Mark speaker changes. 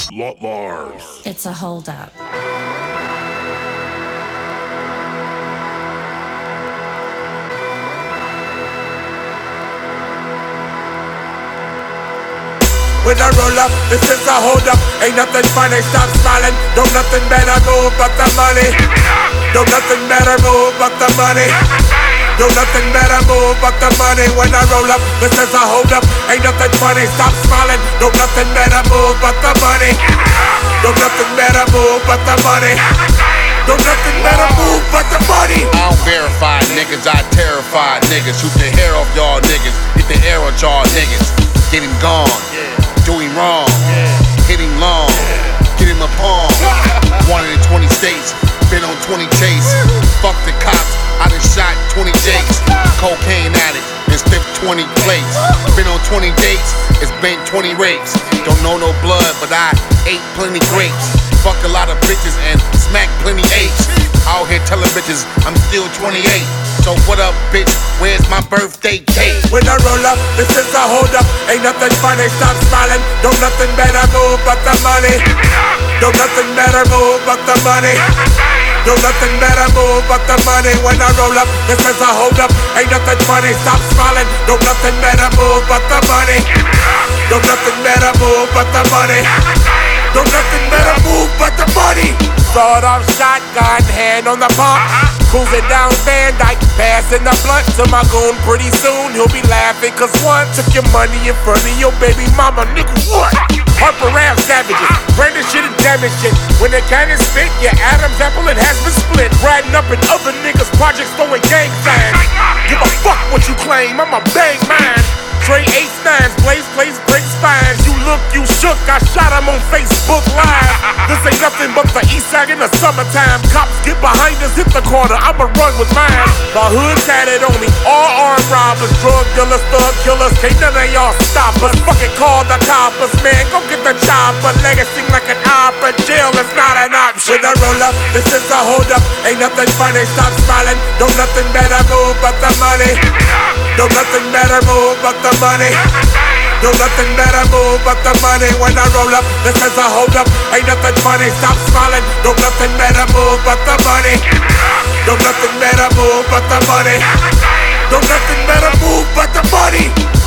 Speaker 1: Lars.
Speaker 2: It's a holdup.
Speaker 3: When I roll up, this is a hold up. Ain't nothing funny, stop smiling. Don't nothing better move but the money. Don't nothing better move but the money. Don't nothing better move but the money. When I roll up, this is a hold up. Ain't nothing funny, stop smiling. Don't nothing better move but the money. Don't nothing better move but the money. Don't nothing better move but the money.
Speaker 4: I don't verify niggas, I terrify niggas. Shoot the hair off y'all niggas, hit the air with y'all niggas. Get him gone, do him wrong, hit him long, get him a palm. Wanted in 20 states, been on 20 chase. Fuck the cops, I done shot 20 jakes. Cocaine addict, and stiffed 20 plates. Been on 20 dates, it's been 20 rapes. Don't know no blood, but I ate plenty grapes. Fuck a lot of bitches and smack plenty apes. Out here telling bitches I'm still 28. So what up, bitch? Where's my birthday cake?
Speaker 3: When I roll up, this is a hold up. Ain't nothing funny, stop smiling. Don't nothing better move but the money. Don't nothing better move but the money. Don't nothing better move but the money. When I roll up, this is a hold up. Ain't nothing funny, stop smiling. Don't nothing better move but the money. Don't nothing better move but the money. Don't nothing better move but the money. Sawed off shotgun, hand on the pump. Cruising down Van Dyke, passing the blunt to my goon. Pretty soon he'll be laughing, cause one took your money in front of your baby mama. Nigga, what? Harper around savages, branding shit and damage shit. When the cannon spit, your Adam's apple, it has been split. Riding up in other niggas' projects, throwing gang signs. Give a fuck what you claim, I'm a bang man. Trey 8-9s, blaze, break spines. You look, you shook, I shot him on Facebook Live. This ain't nothing but the East Side in the summertime. Cops get behind us, hit the corner, I'ma run with mine. My hood tatted on me, all armed robbers, drug dealers, thug killers. Can't none of y'all stop us. Fucking call the coppers, man, go get the chopper. Legacy like an opera, jail is not an option. When I roll up, this is a hold up. Ain't nothing funny, stop smiling. Don't nothing better move but the money. Don't nothing better move but the money. Don't nothing better move but the money. When I roll up, this is a hold up. Ain't nothing funny, stop smiling. Don't nothing better move but the money. Don't nothing better move but the money. Don't nothing better move but the money.